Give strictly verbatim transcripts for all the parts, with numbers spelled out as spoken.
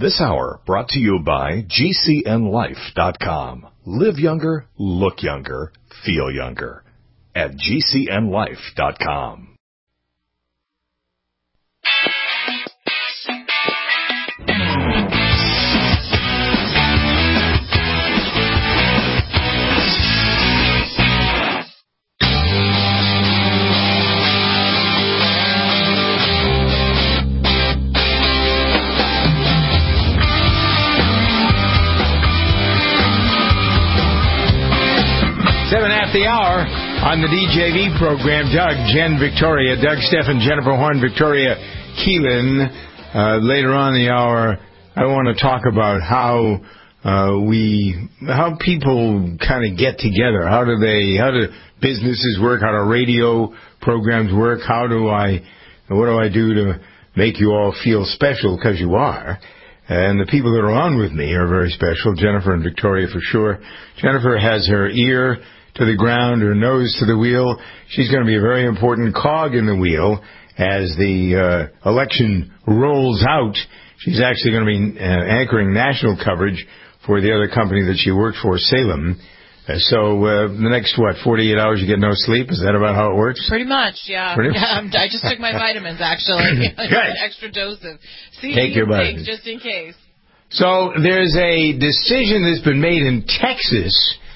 This hour brought to you by G C N life dot com. Live younger, look younger, feel younger at G C N life dot com. Seven after the hour on the D J V program. Doug, Jen, Victoria, Doug, Stephen, Jennifer Horn, Victoria, Keelan. Uh, later on in the hour, I want to talk about how uh, we, how people kind of get together. How do they, how do businesses work? How do radio programs work? How do I, what do I do to make you all feel special? Because you are. And the people that are on with me are very special. Jennifer and Victoria for sure. Jennifer has her ear to the ground, her nose to the wheel. She's going to be a very important cog in the wheel as the uh, election rolls out. She's actually going to be uh, anchoring national coverage for the other company that she worked for, Salem. Uh, so uh, the next, what, forty-eight hours you get no sleep? Is that about how it works? Pretty much, yeah. Pretty yeah I just took my vitamins, actually. An extra dose of C Take your vitamins. Just in case. So there's a decision that's been made in Texas.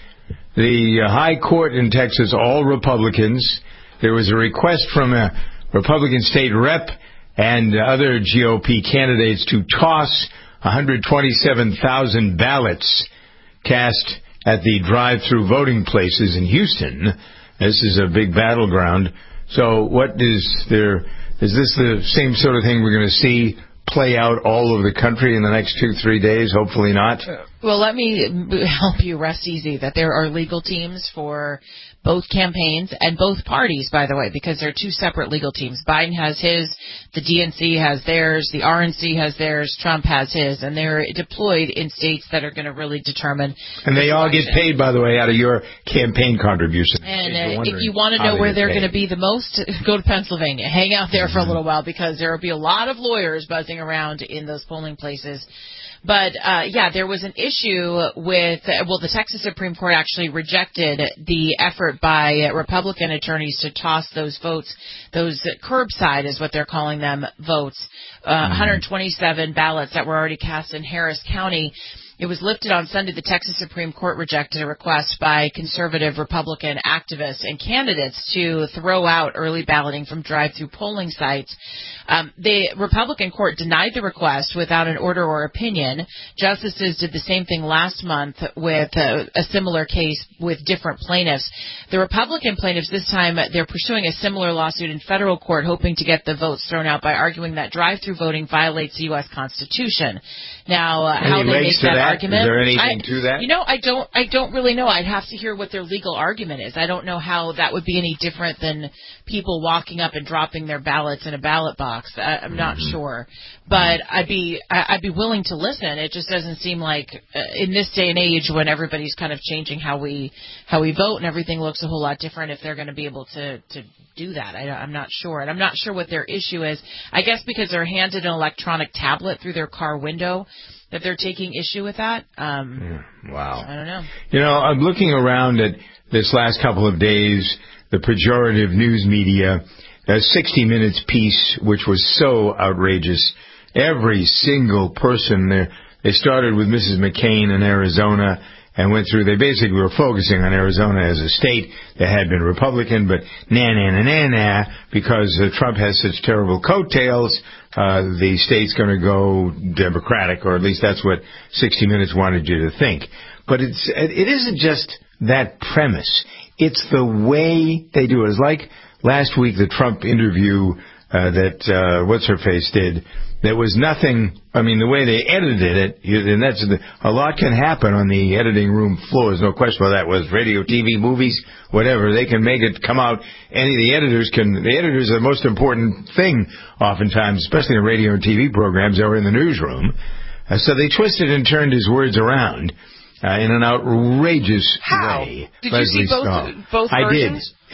The uh, High Court in Texas, all Republicans. There was a request from a Republican state rep and other G O P candidates to toss one hundred twenty-seven thousand ballots cast at the drive-through voting places in Houston. This is a big battleground. So what is there? Is this the same sort of thing we're going to see play out all over the country in the next two, three days? Hopefully not. Well, let me help you rest easy that there are legal teams for both campaigns and both parties, by the way, because they're two separate legal teams. Biden has his, the D N C has theirs, the R N C has theirs, Trump has his, and they're deployed in states that are going to really determine. And they all get paid, by the way, out of your campaign contribution. And uh, if you want to know where they're going to be the most, go to Pennsylvania. Hang out there for a little while because there will be a lot of lawyers buzzing around in those polling places. But, uh, yeah, there was an issue with, uh, well, the Texas Supreme Court actually rejected the effort by uh, Republican attorneys to toss those votes, those uh, curbside is what they're calling them, votes, uh, mm-hmm. one hundred twenty-seven ballots that were already cast in Harris County. It was lifted on Sunday. The Texas Supreme Court rejected a request by conservative Republican activists and candidates to throw out early balloting from drive-through polling sites. Um, the Republican court denied the request without an order or opinion. Justices did the same thing last month with a, a similar case with different plaintiffs. The Republican plaintiffs this time, they're pursuing a similar lawsuit in federal court, hoping to get the votes thrown out by arguing that drive-through voting violates the U S Constitution. Now, uh, how they make that, that argument? Is there anything I, to that? You know, I don't. I don't really know. I'd have to hear what their legal argument is. I don't know how that would be any different than people walking up and dropping their ballots in a ballot box. I, I'm not mm-hmm. sure, but I'd be. I, I'd be willing to listen. It just doesn't seem like uh, in this day and age when everybody's kind of changing how we how we vote and everything looks a whole lot different. If they're going to be able to to do that, I, I'm not sure, and I'm not sure what their issue is. I guess because they're handed an electronic tablet through their car window, that they're taking issue with that. Um, wow. I don't know. You know, I'm looking around at this last couple of days, the pejorative news media, a sixty minutes piece, which was so outrageous. Every single person there, they started with Missus McCain in Arizona and went through, they basically were focusing on Arizona as a state that had been Republican, but nah, nah, nah, nah, nah, because uh, Trump has such terrible coattails, uh, the state's going to go Democratic, or at least that's what sixty minutes wanted you to think. But it's, it isn't just that premise. It's the way they do it. It's like last week, the Trump interview uh, that uh, what's-her-face did. There was nothing, I mean, the way they edited it, and that's a lot can happen on the editing room floor. There's no question about that. Whether it's radio, T V, movies, whatever, they can make it come out. Any of the editors can, the editors are the most important thing oftentimes, especially in radio and T V programs or in the newsroom. Uh, so they twisted and turned his words around uh, in an outrageous How? way. Did Leslie you see both, Stahl. both I versions? did.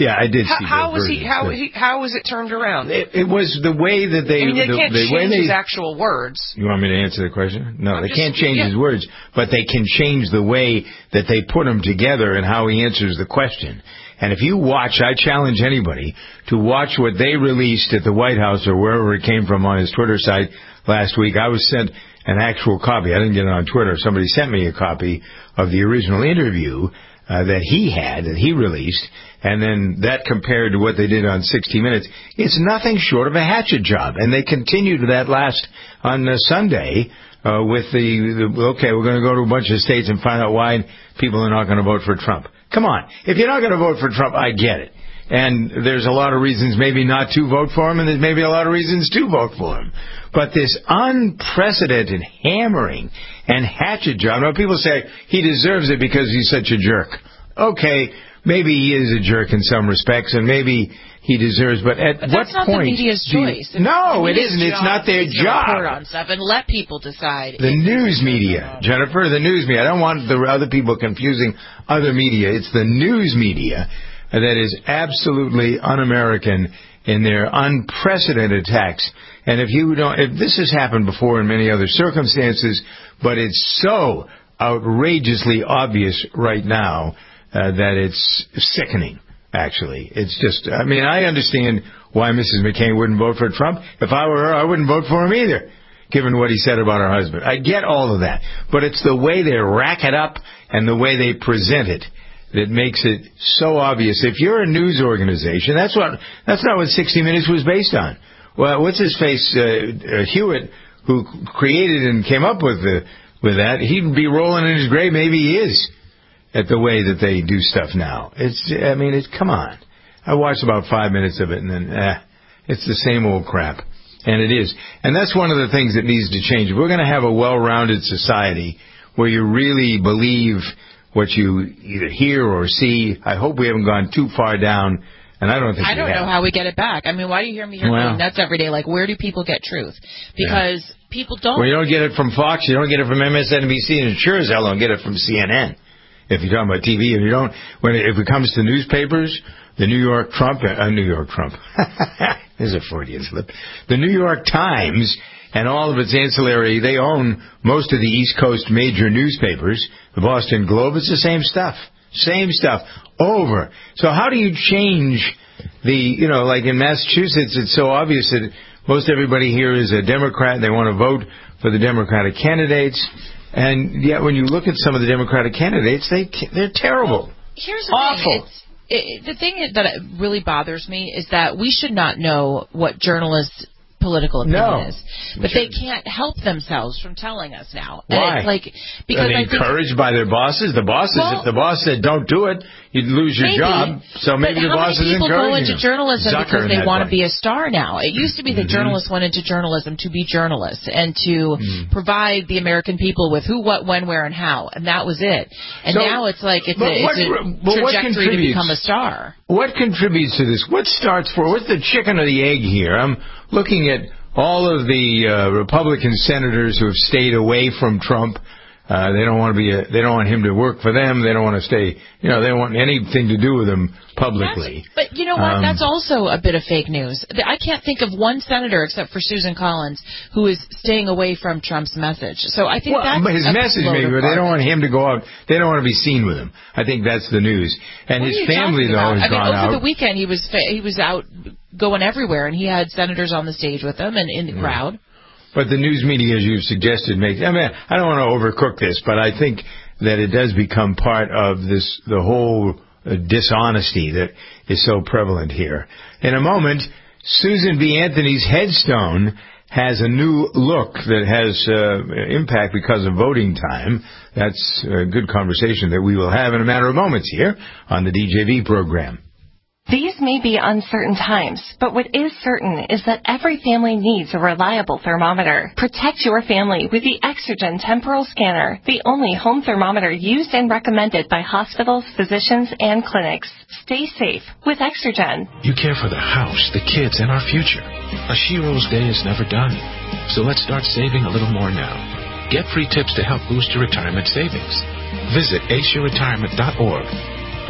Yeah, I did how, see how was versions, he? How yeah. he? How was it turned around? It, it was the way that they. I mean, they the, can't the change way they, his actual words. You want me to answer the question? No, I'm they just, can't change yeah. his words, but they can change the way that they put them together and how he answers the question. And if you watch, I challenge anybody to watch what they released at the White House or wherever it came from on his Twitter site last week. I was sent an actual copy. I didn't get it on Twitter. Somebody sent me a copy of the original interview uh, that he had, that he released, and then that compared to what they did on sixty minutes. It's nothing short of a hatchet job. And they continued that last on uh, Sunday uh, with the, the, okay, we're going to go to a bunch of states and find out why people are not going to vote for Trump. Come on. If you're not going to vote for Trump, I get it. And there's a lot of reasons maybe not to vote for him, and there's maybe a lot of reasons to vote for him. But this unprecedented hammering and hatchet job, now people say he deserves it because he's such a jerk. Okay, maybe he is a jerk in some respects, and maybe he deserves, but at but what that's not point... the media's choice. You, no, the it isn't. It's not their job. Report on stuff and let people decide. The news media, Jennifer, the news media. I don't want the other people confusing other media. It's the news media that is absolutely un-American in their unprecedented attacks. And if you don't, if this has happened before in many other circumstances, but it's so outrageously obvious right now uh, that it's sickening. Actually, it's just, I mean, I understand why Missus McCain wouldn't vote for Trump. If I were her, I wouldn't vote for him either, given what he said about her husband. I get all of that. But it's the way they rack it up and the way they present it that makes it so obvious. If you're a news organization, that's what, that's not what sixty minutes was based on. Well, what's his face, uh, uh, Hewitt, who created and came up with the, with that, he'd be rolling in his grave. Maybe he is. At the way that they do stuff now. It's, I mean, it's, come on. I watched about five minutes of it and then, eh, it's the same old crap. And it is. And that's one of the things that needs to change. If we're going to have a well-rounded society where you really believe what you either hear or see, I hope we haven't gone too far down. And I don't think I don't we know have. how we get it back. I mean, why do you hear me here well, going nuts every day? Like, where do people get truth? Because yeah. people don't. Well, you don't get it from Fox. You don't get it from M S N B C. And sure as hell don't get it from C N N. If you're talking about T V, and you don't, when it, if it comes to newspapers, the New York Trump, uh, New York Trump, there's a Freudian slip. The New York Times and all of its ancillary, they own most of the East Coast major newspapers. The Boston Globe, it's the same stuff, same stuff over. So how do you change the, you know, like in Massachusetts, it's so obvious that most everybody here is a Democrat and they want to vote for the Democratic candidates. And yet, when you look at some of the Democratic candidates, they they're terrible. Well, here's the awful. Thing. It's, it, the thing that really bothers me is that we should not know what journalists' political opinion no. is, but they can't help themselves from telling us now. Why? And it, like because Are they I think, encouraged by their bosses? The bosses, well, if the boss said don't do it, you'd lose your maybe, job. So maybe the boss is encouraging them. How many people go into journalism Zucker because they want way. to be a star now? It used to be that mm-hmm. journalists went into journalism to be journalists and to mm. provide the American people with who, what, when, where, and how, and that was it. And so, now it's like it's a, what, it's a trajectory to become a star. What contributes to this? What starts for? What's the chicken or the egg here? I'm looking at all of the uh, Republican senators who have stayed away from Trump. Uh, they don't want to be. A, they don't want him to work for them. They don't want to stay. You know, they don't want anything to do with him publicly. That's, but you know what? Um, That's also a bit of fake news. I can't think of one senator except for Susan Collins who is staying away from Trump's message. So I think well, that's his message maybe, but they don't want him to go out. They don't want to be seen with him. I think that's the news. And what his family, though, has I mean, gone over out. the weekend he was he was out going everywhere, and he had senators on the stage with him and in the yeah. crowd. But the news media, as you've suggested, makes. I mean, I don't want to overcook this, but I think that it does become part of this, the whole uh, dishonesty that is so prevalent here. In a moment, Susan B. Anthony's headstone has a new look that has uh, impact because of voting time. That's a good conversation that we will have in a matter of moments here on the D J V program. These may be uncertain times, but what is certain is that every family needs a reliable thermometer. Protect your family with the Exergen Temporal Scanner, the only home thermometer used and recommended by hospitals, physicians, and clinics. Stay safe with Exergen. You care for the house, the kids, and our future. A shero's day is never done, so let's start saving a little more now. Get free tips to help boost your retirement savings. Visit ace your retirement dot org.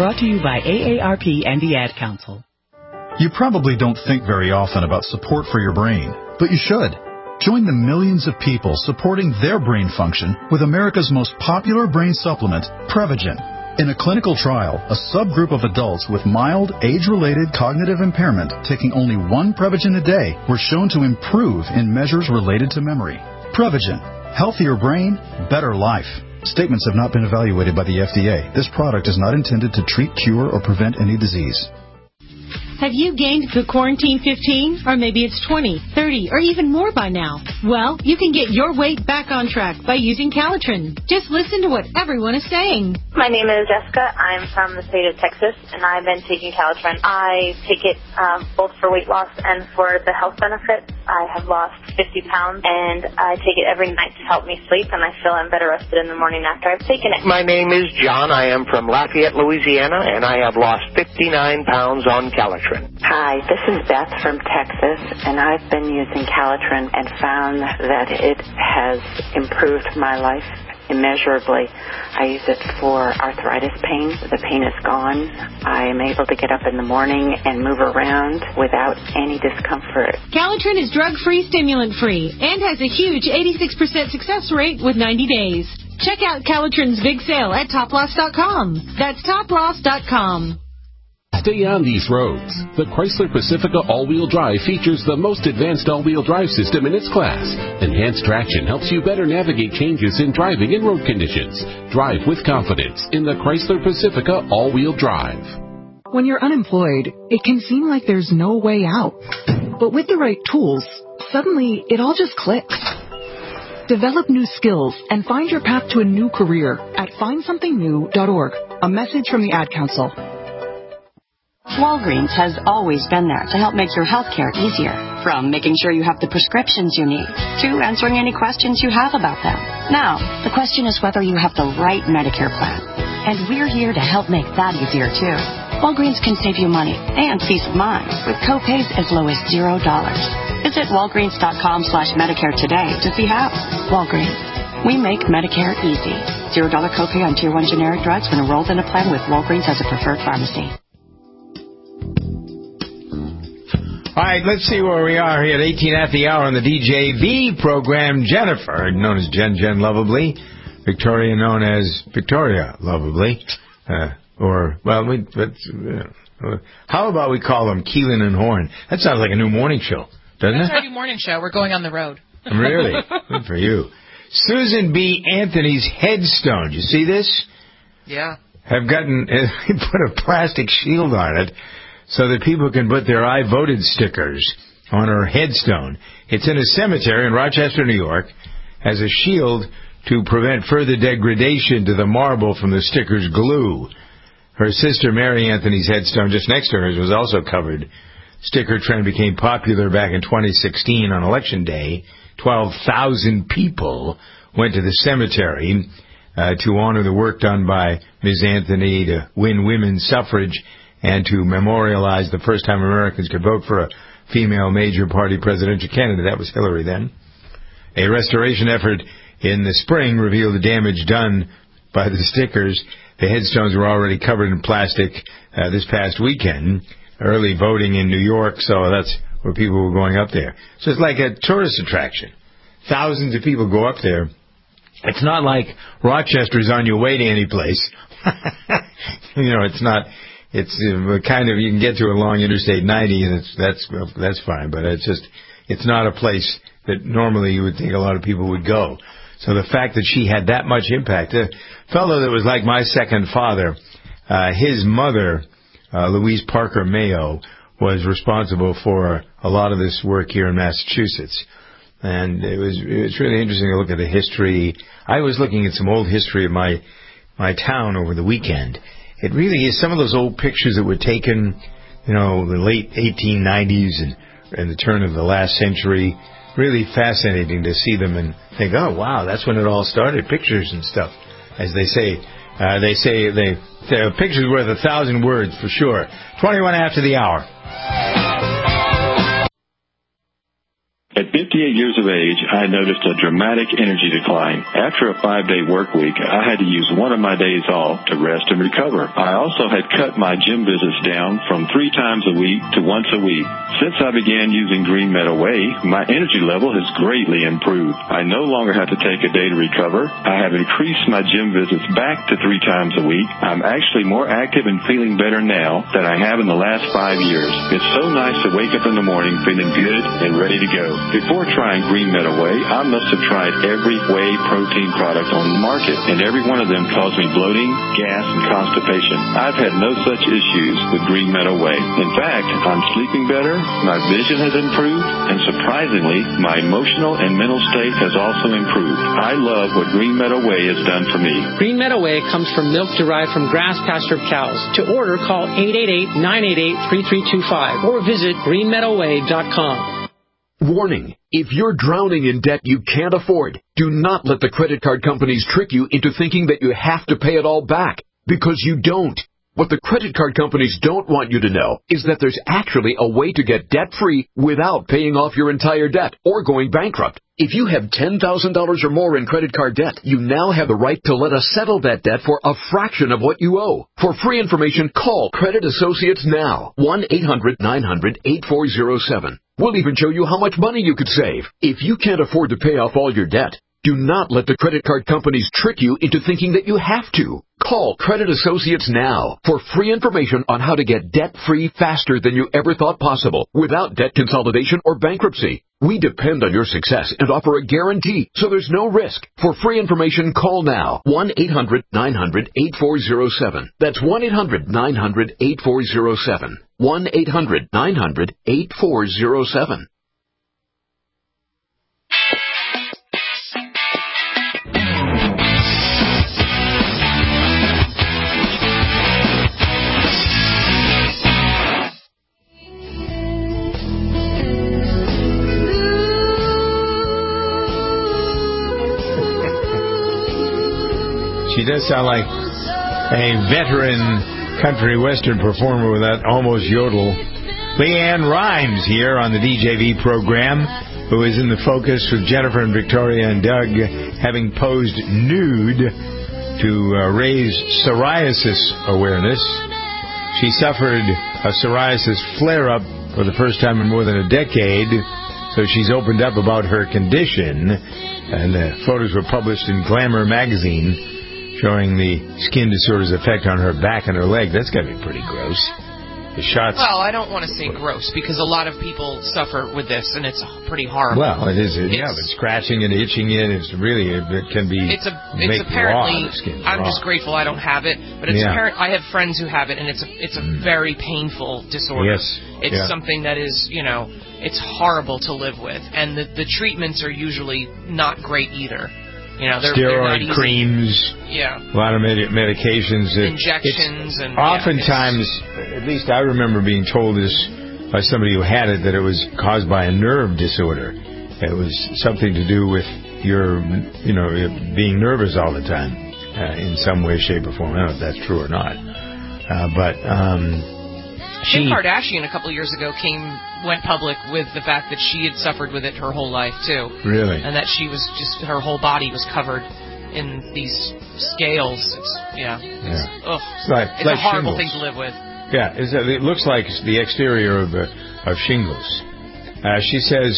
Brought to you by A A R P and the Ad Council. You probably don't think very often about support for your brain, but you should. Join the millions of people supporting their brain function with America's most popular brain supplement, Prevagen. In a clinical trial, a subgroup of adults with mild, age-related cognitive impairment taking only one Prevagen a day were shown to improve in measures related to memory. Prevagen. Healthier brain, better life. Statements have not been evaluated by the F D A. This product is not intended to treat, cure, or prevent any disease. Have you gained the quarantine fifteen? Or maybe it's twenty, thirty, or even more by now? Well, you can get your weight back on track by using Calitrin. Just listen to what everyone is saying. My name is Jessica. I'm from the state of Texas, and I've been taking Calitrin. I take it um, both for weight loss and for the health benefits. I have lost fifty pounds, and I take it every night to help me sleep, and I feel I'm better rested in the morning after I've taken it. My name is John. I am from Lafayette, Louisiana, and I have lost fifty-nine pounds on Calitrin. Hi, this is Beth from Texas, and I've been using Calitrin and found that it has improved my life immeasurably. I use it for arthritis pain. The pain is gone. I am able to get up in the morning and move around without any discomfort. Calitrin is drug-free, stimulant-free, and has a huge eighty-six percent success rate with ninety days. Check out Calitrin's big sale at top loss dot com. That's top loss dot com. Stay on these roads. The Chrysler Pacifica all-wheel drive features the most advanced all-wheel drive system in its class. Enhanced traction helps you better navigate changes in driving and road conditions. Drive with confidence in the Chrysler Pacifica all-wheel drive. When you're unemployed, it can seem like there's no way out. But with the right tools, suddenly it all just clicks. Develop new skills and find your path to a new career at find something new dot org. A message from the Ad Council. Walgreens has always been there to help make your health care easier. From making sure you have the prescriptions you need to answering any questions you have about them. Now, the question is whether you have the right Medicare plan. And we're here to help make that easier, too. Walgreens can save you money and peace of mind with copays as low as zero dollars. Visit walgreens dot com slash Medicare today to see how. Walgreens. We make Medicare easy. Zero dollar copay on Tier one generic drugs when enrolled in a plan with Walgreens as a preferred pharmacy. All right, let's see where we are here at eighteen at the hour on the D J V program. Jennifer, known as Jen Jen Lovably. Victoria, known as Victoria Lovably. Uh, or, well, we, but, uh, how about we call them Keelan and Horn? That sounds like a new morning show, doesn't That's it? That's our new morning show. We're going on the road. Really? Good for you. Susan B. Anthony's headstone. You see this? Yeah. Have gotten, put a plastic shield on it so that people can put their I voted stickers on her headstone. It's in a cemetery in Rochester, New York, as a shield to prevent further degradation to the marble from the sticker's glue. Her sister Mary Anthony's headstone just next to hers was also covered. Sticker trend became popular back in twenty sixteen on Election Day. twelve thousand people went to the cemetery uh, to honor the work done by Miz Anthony to win women's suffrage and to memorialize the first time Americans could vote for a female major party presidential candidate. That was Hillary then. A restoration effort in the spring revealed the damage done by the stickers. The headstones were already covered in plastic uh, this past weekend. Early voting in New York, so that's where people were going up there. So it's like a tourist attraction. Thousands of people go up there. It's not like Rochester's on your way to any place. You know, it's not... It's uh, kind of, you can get to it along Interstate ninety, and it's, that's that's fine, but it's just, it's not a place that normally you would think a lot of people would go. So the fact that she had that much impact, a fellow that was like my second father, uh, his mother, uh, Louise Parker Mayo, was responsible for a lot of this work here in Massachusetts. And it was, it was really interesting to look at the history. I was looking at some old history of my, my town over the weekend. It really is some of those old pictures that were taken, you know, the late eighteen nineties and, and the turn of the last century. Really fascinating to see them and think, oh, wow, that's when it all started, pictures and stuff. As they say, uh, they say they, a picture's worth a thousand words for sure. twenty-one after the hour. At Bits fifty-eight years of age, I noticed a dramatic energy decline. After a five-day work week, I had to use one of my days off to rest and recover. I also had cut my gym visits down from three times a week to once a week. Since I began using Green Meadow Whey, my energy level has greatly improved. I no longer have to take a day to recover. I have increased my gym visits back to three times a week. I'm actually more active and feeling better now than I have in the last five years. It's so nice to wake up in the morning feeling good and ready to go. Before trying Green Meadow Whey, I must have tried every whey protein product on the market, and every one of them caused me bloating, gas, and constipation. I've had no such issues with Green Meadow Whey. In fact, I'm sleeping better, my vision has improved, and surprisingly, my emotional and mental state has also improved. I love what Green Meadow Whey has done for me. Green Meadow Whey comes from milk derived from grass-pastured cows. To order, call eight eight eight, nine eight eight, three three two five or visit green meadow way dot com. Warning, if you're drowning in debt you can't afford, do not let the credit card companies trick you into thinking that you have to pay it all back, because you don't. What the credit card companies don't want you to know is that there's actually a way to get debt-free without paying off your entire debt or going bankrupt. If you have ten thousand dollars or more in credit card debt, you now have the right to let us settle that debt for a fraction of what you owe. For free information, call Credit Associates now, one eight hundred nine hundred eight four zero seven. We'll even show you how much money you could save. If you can't afford to pay off all your debt, do not let the credit card companies trick you into thinking that you have to. Call Credit Associates now for free information on how to get debt-free faster than you ever thought possible without debt consolidation or bankruptcy. We depend on your success and offer a guarantee, so there's no risk. For free information, call now, one eight hundred nine hundred eight four zero seven. That's one eight hundred nine hundred eight four zero seven. one eight hundred nine hundred eight four zero seven. She does sound like a veteran country western performer with that almost yodel. Leanne Rimes here on the D J V program, who is in the focus with Jennifer and Victoria and Doug, having posed nude to uh, raise psoriasis awareness. She suffered a psoriasis flare-up for the first time in more than a decade, so she's opened up about her condition, and the photos were published in Glamour magazine, showing the skin disorder's effect on her back and her leg. That's got to be pretty gross. The shots... Well, I don't want to say gross, because a lot of people suffer with this, and it's pretty horrible. Well, it is. It's, yeah, but scratching and itching it, it's really, it can be... It's, a, it's apparently... Raw, I'm raw. just grateful I don't have it, but it's yeah. apparent. I have friends who have it, and it's a, it's a mm. very painful disorder. Yes. It's yeah. something that is, you know, it's horrible to live with, and the, the treatments are usually not great either. You know, they're, steroid they're creams, yeah, a lot of med- medications, injections, and oftentimes, yeah, at least I remember being told this by somebody who had it, that it was caused by a nerve disorder. It was something to do with your, you know, being nervous all the time, uh, in some way, shape, or form. I don't know if that's true or not, uh, but um, Kim Kardashian a couple of years ago came went public with the fact that she had suffered with it her whole life too. Really? And that she was just her whole body was covered in these scales. It's yeah. It's, yeah. Ugh. It's, like, it's like a horrible shingles. thing to live with. Yeah, it's, it looks like the exterior of uh, of shingles. Uh, she says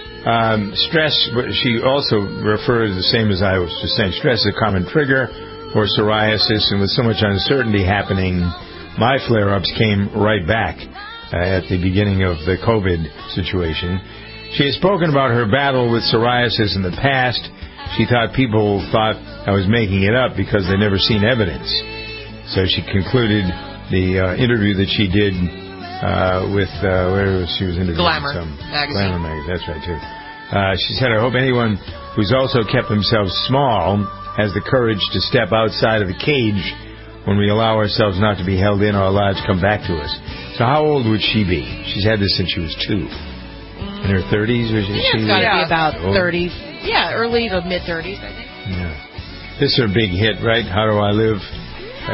um, stress. She also refers the same as I was just saying. Stress is a common trigger for psoriasis, and with so much uncertainty happening, my flare-ups came right back. Uh, at the beginning of the COVID situation. She has spoken about her battle with psoriasis in the past. She thought people thought I was making it up because they'd never seen evidence. So she concluded the uh, interview that she did uh, with, uh, where was she was interviewing? Glamour some, magazine. Glamour magazine, that's right, too. Uh, she said, I hope anyone who's also kept themselves small has the courage to step outside of the cage when we allow ourselves not to be held in, our lives come back to us. So how old would she be? She's had this since she was two. In her thirties? Or she, yeah, it's got to be about old? thirty. Yeah, early to mid-thirties, I think. Yeah. This is her big hit, right? How Do I Live? Uh,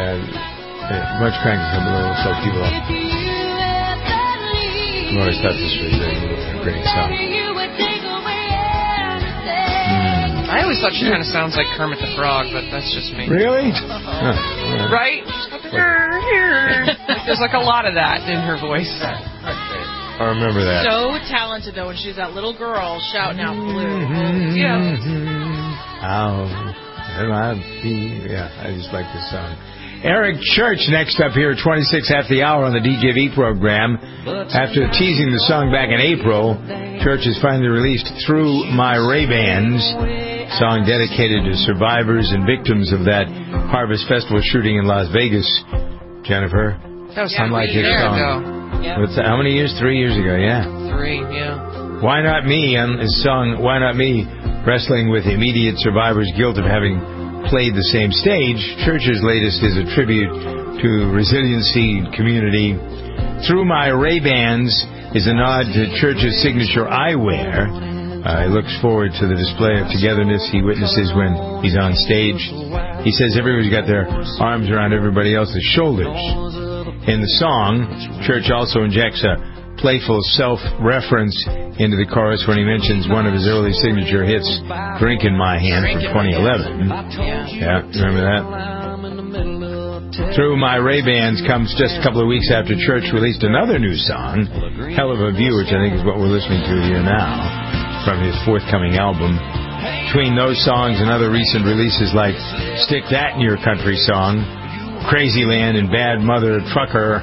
uh, much practice on below, so people up. I've always thought this was a great song. I always thought she kind of sounds like Kermit the Frog, but that's just me. Really? Huh. Right? Like, there's like a lot of that in her voice. I remember that. So talented, though, when she was that little girl shouting out Blue. Mm-hmm. Yeah. Oh, I be, yeah, I just like this song. Eric Church next up here at twenty-six after the hour on the D J V program. After teasing the song back in April, Church has finally released Through My Ray-Bans, song dedicated to survivors and victims of that Harvest Festival shooting in Las Vegas. Jennifer? That was unlike three his years song. ago. Yeah. What's that? How many years? Three years ago, yeah. Three, yeah. Why Not Me, on his song Why Not Me, wrestling with immediate survivors' guilt of having played the same stage. Church's latest is a tribute to resiliency community. Through My Ray-Bans is a nod to Church's signature eyewear. Uh, he looks forward to the display of togetherness he witnesses when he's on stage. He says everybody's got their arms around everybody else's shoulders. In the song, Church also injects a playful self-reference into the chorus when he mentions one of his early signature hits, Drink in My Hand, from twenty eleven. Yeah, remember that? Through My Ray-Bans comes just a couple of weeks after Church released another new song, Hell of a View, which I think is what we're listening to here now, from his forthcoming album. Between those songs and other recent releases like Stick That in Your Country Song, Crazyland, and Bad Mother Trucker,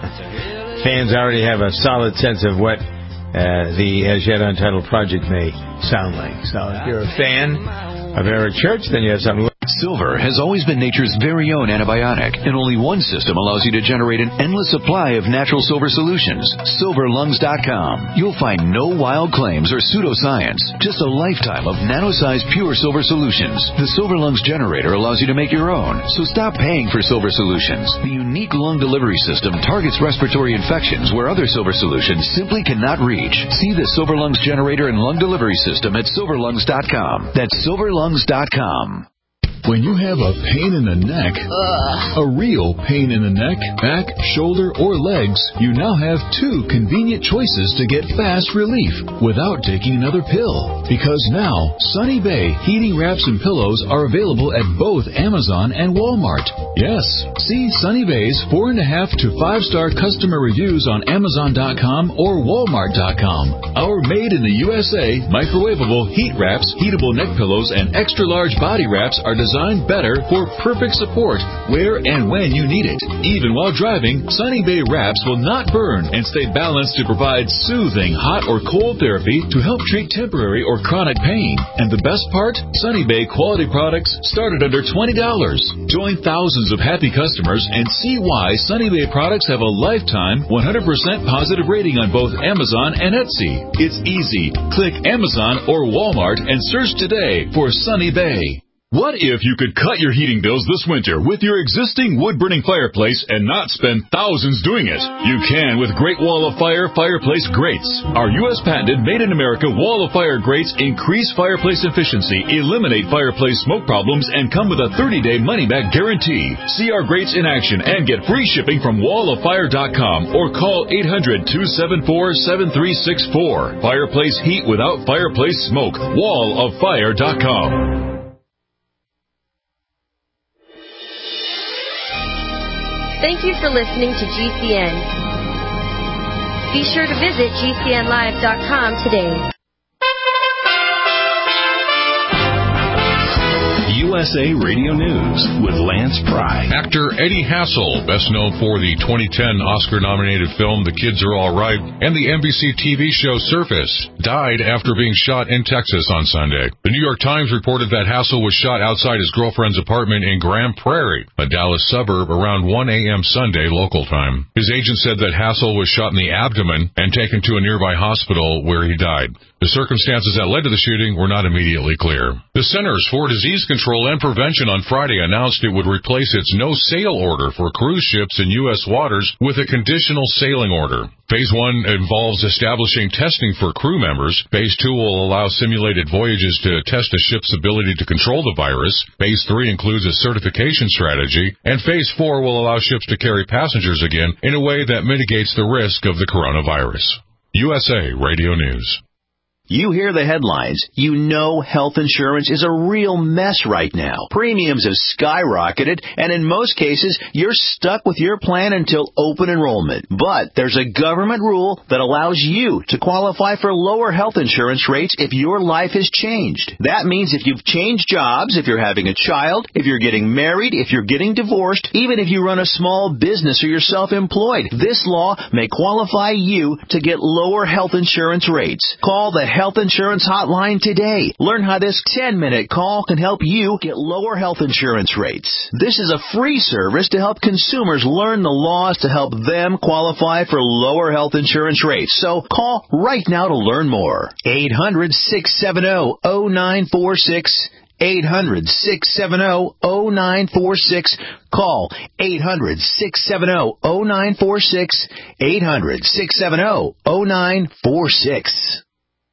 fans already have a solid sense of what uh, the as yet untitled project may sound like. So if you're a fan of Eric Church, then you have something. Silver has always been nature's very own antibiotic, and only one system allows you to generate an endless supply of natural silver solutions. silver lungs dot com. You'll find no wild claims or pseudoscience, just a lifetime of nano-sized pure silver solutions. The Silver Lungs generator allows you to make your own, so stop paying for silver solutions. The unique lung delivery system targets respiratory infections where other silver solutions simply cannot reach. See the Silver Lungs generator and lung delivery system at silver lungs dot com. That's silver lungs dot com. When you have a pain in the neck, Ugh. a real pain in the neck, back, shoulder, or legs, you now have two convenient choices to get fast relief without taking another pill. Because now, Sunny Bay heating wraps and pillows are available at both Amazon and Walmart. Yes, see Sunny Bay's four and a half to five star customer reviews on amazon dot com or walmart dot com. Our made in the U S A microwavable heat wraps, heatable neck pillows, and extra large body wraps are designed Designed better for perfect support where and when you need it. Even while driving, Sunny Bay wraps will not burn and stay balanced to provide soothing hot or cold therapy to help treat temporary or chronic pain. And the best part? Sunny Bay quality products start at under twenty dollars. Join thousands of happy customers and see why Sunny Bay products have a lifetime one hundred percent positive rating on both Amazon and Etsy. It's easy. Click Amazon or Walmart and search today for Sunny Bay. What if you could cut your heating bills this winter with your existing wood-burning fireplace and not spend thousands doing it? You can with Great Wall of Fire Fireplace Grates. Our U S patented made-in-America Wall of Fire grates increase fireplace efficiency, eliminate fireplace smoke problems, and come with a thirty day money-back guarantee. See our grates in action and get free shipping from wall of fire dot com or call eight hundred, two seven four, seven three six four. Fireplace heat without fireplace smoke. wall of fire dot com. Thank you for listening to G C N. Be sure to visit G C N live dot com today. U S A Radio News with Lance Pry. Actor Eddie Hassel, best known for the twenty ten Oscar-nominated film The Kids Are All Right and the N B C T V show Surface, died after being shot in Texas on Sunday. The New York Times reported that Hassel was shot outside his girlfriend's apartment in Grand Prairie, a Dallas suburb, around one a.m. Sunday local time. His agent said that Hassel was shot in the abdomen and taken to a nearby hospital where he died. The circumstances that led to the shooting were not immediately clear. The Centers for Disease Control and Prevention on Friday announced it would replace its no-sail order for cruise ships in U S waters with a conditional sailing order. Phase one involves establishing testing for crew members. Phase two will allow simulated voyages to test a ship's ability to control the virus. Phase three includes a certification strategy. And Phase four will allow ships to carry passengers again in a way that mitigates the risk of the coronavirus. U S A Radio News. You hear the headlines. You know health insurance is a real mess right now. Premiums have skyrocketed, and in most cases, you're stuck with your plan until open enrollment. But there's a government rule that allows you to qualify for lower health insurance rates if your life has changed. That means if you've changed jobs, if you're having a child, if you're getting married, if you're getting divorced, even if you run a small business or you're self-employed, this law may qualify you to get lower health insurance rates. Call the Health Insurance Hotline today. Learn how this ten-minute call can help you get lower health insurance rates. This is a free service to help consumers learn the laws to help them qualify for lower health insurance rates. So call right now to learn more. eight hundred, six seven zero, zero nine four six. eight hundred, six seven zero, zero nine four six. Call eight hundred, six seven zero, zero nine four six. eight hundred, six seven zero, zero nine four six.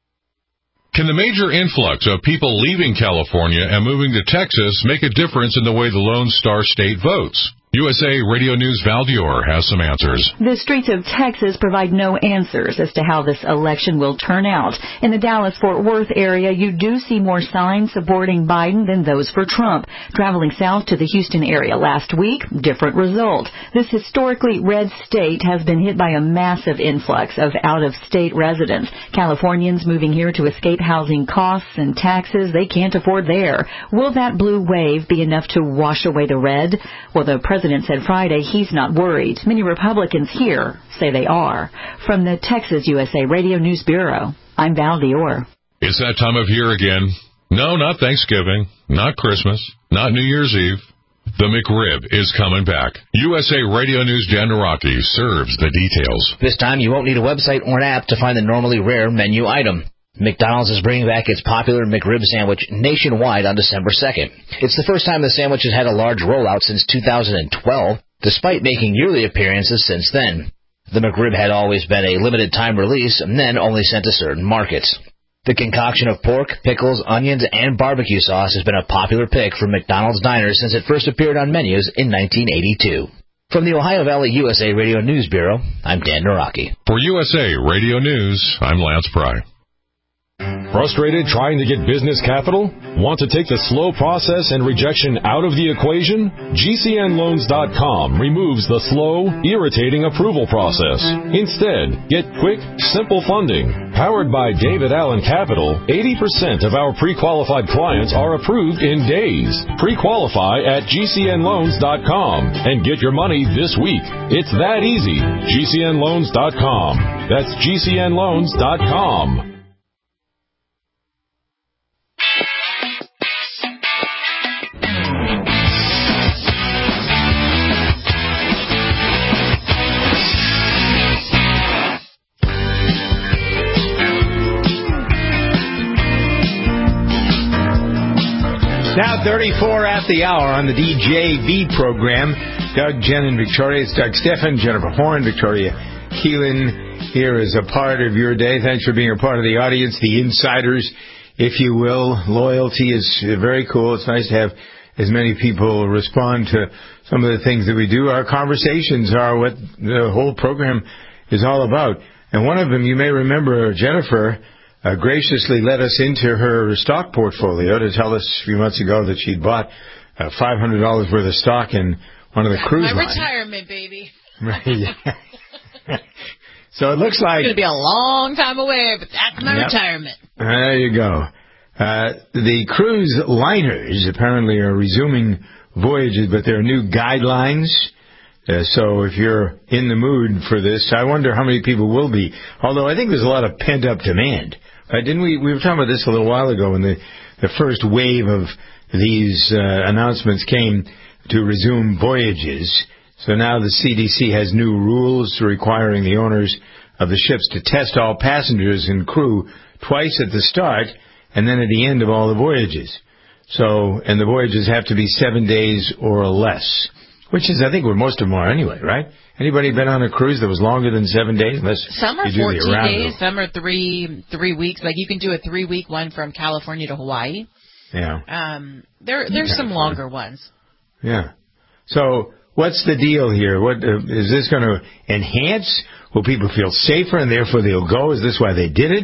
Can the major influx of people leaving California and moving to Texas make a difference in the way the Lone Star State votes? U S A Radio News Val Dior has some answers. The streets of Texas provide no answers as to how this election will turn out. In the Dallas-Fort Worth area, you do see more signs supporting Biden than those for Trump. Traveling south to the Houston area last week, different result. This historically red state has been hit by a massive influx of out-of-state residents. Californians moving here to escape housing costs and taxes they can't afford there. Will that blue wave be enough to wash away the red? Well, the president The president said Friday he's not worried. Many Republicans here say they are. From the Texas U S A Radio News Bureau, I'm Val Dior. It's that time of year again. No, not Thanksgiving, not Christmas, not New Year's Eve. The McRib is coming back. U S A Radio News Dan Naraki serves the details. This time you won't need a website or an app to find the normally rare menu item. McDonald's is bringing back its popular McRib sandwich nationwide on December second. It's the first time the sandwich has had a large rollout since two thousand twelve, despite making yearly appearances since then. The McRib had always been a limited-time release and then only sent to certain markets. The concoction of pork, pickles, onions, and barbecue sauce has been a popular pick for McDonald's diners since it first appeared on menus in nineteen eighty-two. From the Ohio Valley U S A Radio News Bureau, I'm Dan Naraki. For U S A Radio News, I'm Lance Pry. Frustrated trying to get business capital? Want to take the slow process and rejection out of the equation? G C N Loans dot com removes the slow, irritating approval process. Instead, get quick, simple funding. Powered by David Allen Capital, eighty percent of our pre-qualified clients are approved in days. Pre-qualify at G C N Loans dot com and get your money this week. It's that easy. G C N Loans dot com. That's G C N Loans dot com. Now thirty-four at the hour on the D J V program. Doug, Jen, and Victoria. It's Doug Stephan, Jennifer Horn, Victoria Keelan here is a part of your day. Thanks for being a part of the audience, the insiders, if you will. Loyalty is very cool. It's nice to have as many people respond to some of the things that we do. Our conversations are what the whole program is all about. And one of them, you may remember, Jennifer Uh, graciously let us into her stock portfolio to tell us a few months ago that she'd bought uh, five hundred dollars worth of stock in one of the cruise My lines. retirement, baby. Right. Yeah. So it looks like it's going to be a long time away, but that's my yep. retirement. There you go. Uh, the cruise liners apparently are resuming voyages, but there are new guidelines. Uh, so if you're in the mood for this, I wonder how many people will be. Although I think there's a lot of pent-up demand. Right? Didn't we? We were talking about this a little while ago when the, the first wave of these uh, announcements came to resume voyages. So now the C D C has new rules requiring the owners of the ships to test all passengers and crew twice at the start and then at the end of all the voyages. So, and the voyages have to be seven days or less. Which is, I think, where most of them are anyway, right? Anybody been on a cruise that was longer than seven days? Unless some are you do fourteen the days, some are three three weeks. Like you can do a three week one from California to Hawaii. Yeah. Um, there there's some longer ones. Yeah. So what's the deal here? What uh, is this going to enhance? Will people feel safer and therefore they'll go? Is this why they did it?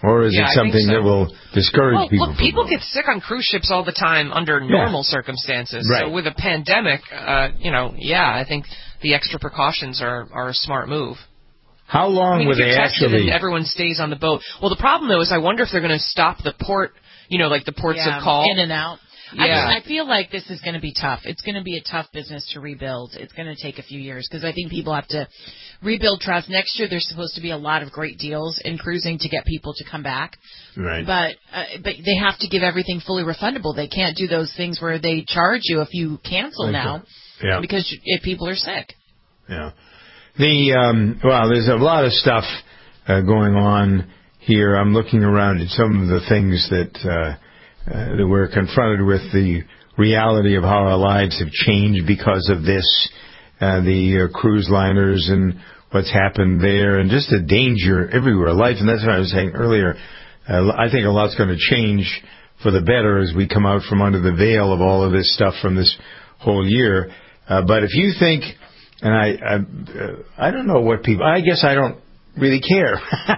Or is yeah, it something so. that will discourage well, people? Look, people get sick on cruise ships all the time under normal yeah. circumstances. Right. So with a pandemic, uh, you know, yeah, I think the extra precautions are, are a smart move. How long I mean, would if they you're tested actually... and everyone stays on the boat. Well, the problem, though, is I wonder if they're going to stop the port, you know, like the ports yeah, of call. In and out. Yeah. I, mean, I feel like this is going to be tough. It's going to be a tough business to rebuild. It's going to take a few years because I think people have to rebuild trust. Next year, there's supposed to be a lot of great deals in cruising to get people to come back. Right. But uh, but they have to give everything fully refundable. They can't do those things where they charge you if you cancel okay. now yeah. because if people are sick. Yeah. The um, well, there's a lot of stuff uh, going on here. I'm looking around at some of the things that... Uh, Uh, that we're confronted with, the reality of how our lives have changed because of this, uh, the uh, cruise liners and what's happened there, and just the danger everywhere. Life, and that's what I was saying earlier, uh, I think a lot's going to change for the better as we come out from under the veil of all of this stuff from this whole year. Uh, but if you think, and I, I, uh, I don't know what people, I guess I don't really care,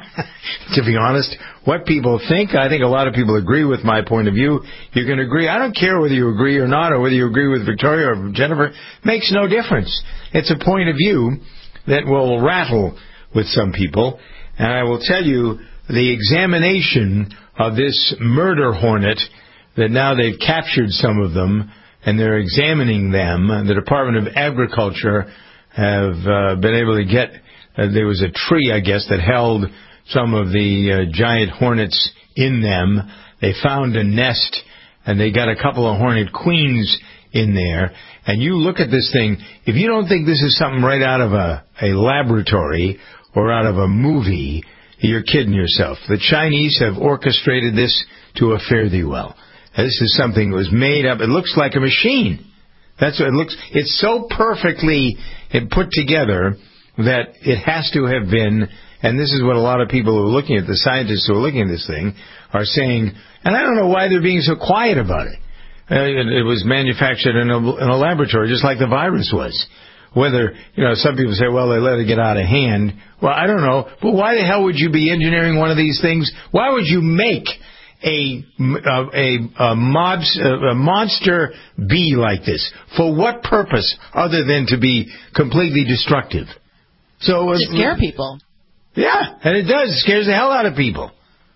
to be honest. What people think, I think a lot of people agree with my point of view. You can agree. I don't care whether you agree or not, or whether you agree with Victoria or Jennifer. Makes no difference. It's a point of view that will rattle with some people. And I will tell you, the examination of this murder hornet, that now they've captured some of them, and they're examining them. The Department of Agriculture have uh, been able to get... Uh, there was a tree, I guess, that held some of the uh, giant hornets in them. They found a nest, and they got a couple of hornet queens in there. And you look at this thing, if you don't think this is something right out of a, a laboratory or out of a movie, you're kidding yourself. The Chinese have orchestrated this to a fare-thee-well. This is something that was made up. It looks like a machine. That's what it looks. It's so perfectly put together that it has to have been, and this is what a lot of people who are looking at, the scientists who are looking at this thing, are saying, and I don't know why they're being so quiet about it. Uh, it, it was manufactured in a, in a laboratory, just like the virus was. Whether, you know, some people say, well, they let it get out of hand. Well, I don't know, but why the hell would you be engineering one of these things? Why would you make a, a, a, a, mobs, a monster bee like this? For what purpose other than to be completely destructive? So to scare people. Yeah, and it does. It scares the hell out of people.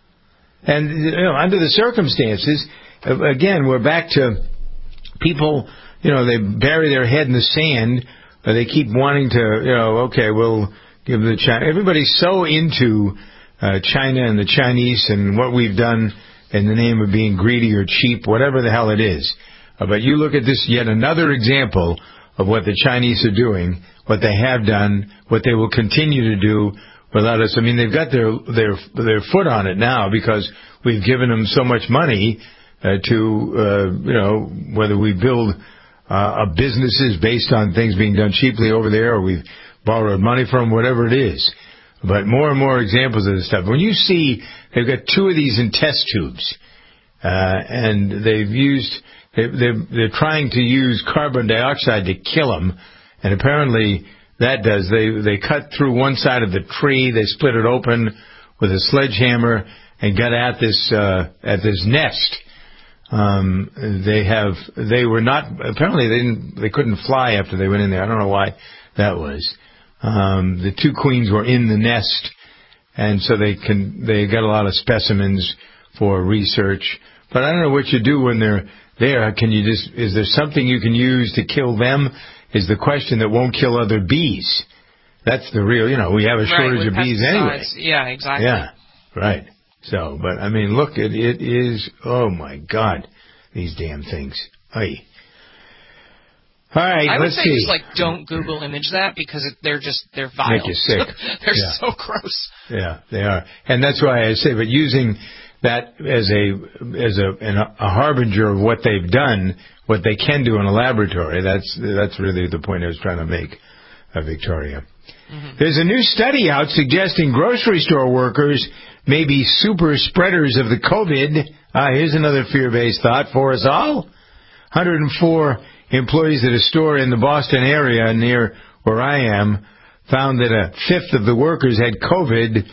And, you know, under the circumstances, again, we're back to people, you know, they bury their head in the sand, or they keep wanting to, you know, okay, we'll give the China. Everybody's so into uh, China and the Chinese and what we've done in the name of being greedy or cheap, whatever the hell it is. Uh, but you look at this, yet another example of what the Chinese are doing, what they have done, what they will continue to do without us. I mean, they've got their their their foot on it now because we've given them so much money uh, to, uh, you know, whether we build uh, businesses based on things being done cheaply over there, or we've borrowed money from, whatever it is. But more and more examples of this stuff. When you see they've got two of these in test tubes, uh, and they've used. They're, they're trying to use carbon dioxide to kill them, and apparently that does. They they cut through one side of the tree, they split it open with a sledgehammer, and got at this uh, at this nest. Um, they have they were not apparently they didn't they couldn't fly after they went in there. I don't know why that was. Um, the two queens were in the nest, and so they can they got a lot of specimens for research. But I don't know what you do when they're there. Can you just, is there something you can use to kill them? Is the question that won't kill other bees. That's the real, you know, we have a shortage right, of bees anyway. Yeah, exactly. Yeah, right. So, but I mean, look, it, it is, oh my God, these damn things. Hey. All right, I would let's say see. just like don't Google image that because it, they're just, they're vile. Make you sick. They're yeah. so gross. Yeah, they are. And that's why I say, but using that as a as a, an, a harbinger of what they've done, what they can do in a laboratory. That's that's really the point I was trying to make, uh, Victoria. Mm-hmm. There's a new study out suggesting grocery store workers may be super spreaders of the COVID. Uh, here's another fear-based thought for us all. one hundred four employees at a store in the Boston area near where I am found that a fifth of the workers had COVID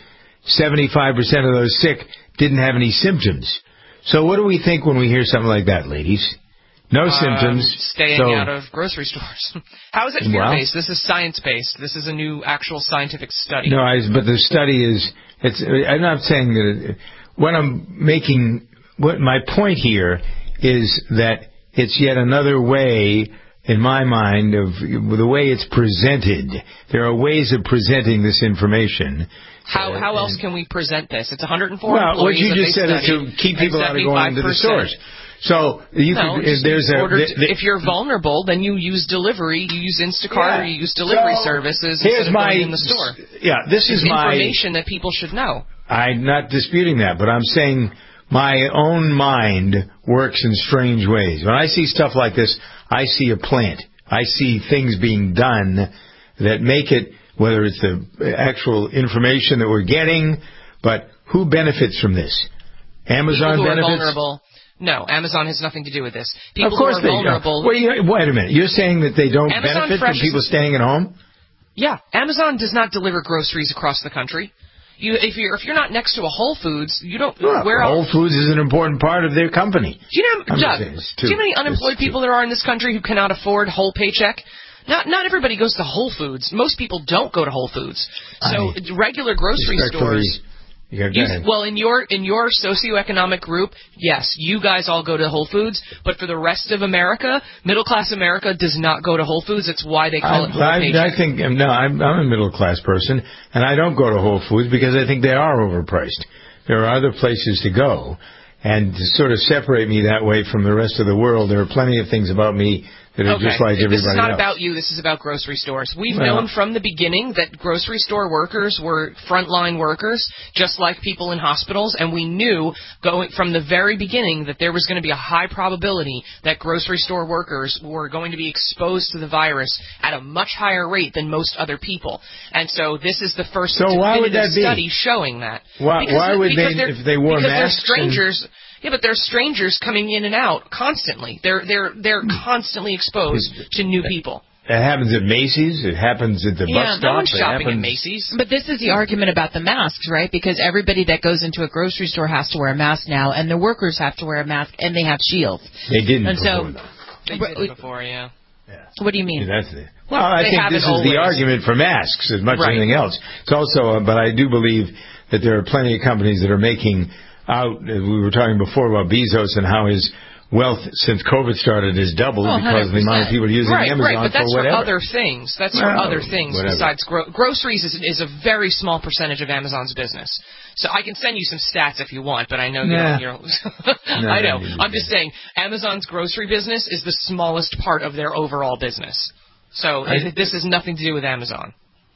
seventy-five percent of those sick didn't have any symptoms. So what do we think when we hear something like that, ladies? No um, symptoms. Staying so, out of grocery stores. How is it fear-based? Well, this is science-based. This is a new actual scientific study. No, I, but the study is, it's, I'm not saying that, it, what I'm making, what my point here is that it's yet another way, in my mind, of the way it's presented. There are ways of presenting this information. How uh, how else can we present this? It's one hundred four well, employees. Well, what you just said is to keep people out of going into the stores. So you no, could, if there's a order, the, the, if you're vulnerable, then you use delivery, you use Instacart, yeah. or you use delivery so, services instead of my, going in the store. Yeah, this it's is my information that people should know. I'm not disputing that, but I'm saying my own mind works in strange ways. When I see stuff like this, I see a plant. I see things being done that make it, whether it's the actual information that we're getting, but who benefits from this? Amazon People who benefits? Are vulnerable. No, Amazon has nothing to do with this. People of course who are they vulnerable. Wait, wait a minute. You're saying that they don't Amazon benefit Fresh from people staying at home? Yeah, Amazon does not deliver groceries across the country. You, if you're if you're not next to a Whole Foods, you don't. Well, where Whole Foods is an important part of their company. Do you know, I'm Doug? Do you know how many unemployed people there are in this country who cannot afford whole paycheck? Not not everybody goes to Whole Foods. Most people don't go to Whole Foods. So I, regular grocery stores. Yeah, you, well, in your in your socioeconomic group, yes, you guys all go to Whole Foods. But for the rest of America, middle class America does not go to Whole Foods. It's why they call I, it Whole I, Paycheck. I think no, I'm, I'm a middle class person, and I don't go to Whole Foods because I think they are overpriced. There are other places to go, and to sort of separate me that way from the rest of the world, there are plenty of things about me that are okay. just like everybody else. This is not else. about you. This is about grocery stores. We've well, known from the beginning that grocery store workers were frontline workers, just like people in hospitals, and we knew going from the very beginning that there was going to be a high probability that grocery store workers were going to be exposed to the virus at a much higher rate than most other people. And so this is the first so why would that be? study showing that. Why, because, why would they, if they wore because masks? Because they're strangers. And Yeah, but there's strangers coming in and out constantly. They're they're they're constantly exposed to new people. It happens at Macy's. It happens at the yeah, bus stop. Yeah, no one's shopping happens... at Macy's. But this is the argument about the masks, right? Because everybody that goes into a grocery store has to wear a mask now, and the workers have to wear a mask, and they have shields. They didn't and before, so, though. They did before, yeah. yeah. What do you mean? Yeah, that's it. Well, I they think this is always. the argument for masks as much right. as anything else. It's also, uh, but I do believe that there are plenty of companies that are making out. We were talking before about Bezos and how his wealth since COVID started has doubled oh, because of the amount of people using right, Amazon right, but that's for whatever. For other things. That's well, for other things whatever. besides gro- groceries is, is a very small percentage of Amazon's business. So I can send you some stats if you want, but I know nah. you don't. You don't no, I know. no, I'm just saying Amazon's grocery business is the smallest part of their overall business. So I, this has nothing to do with Amazon.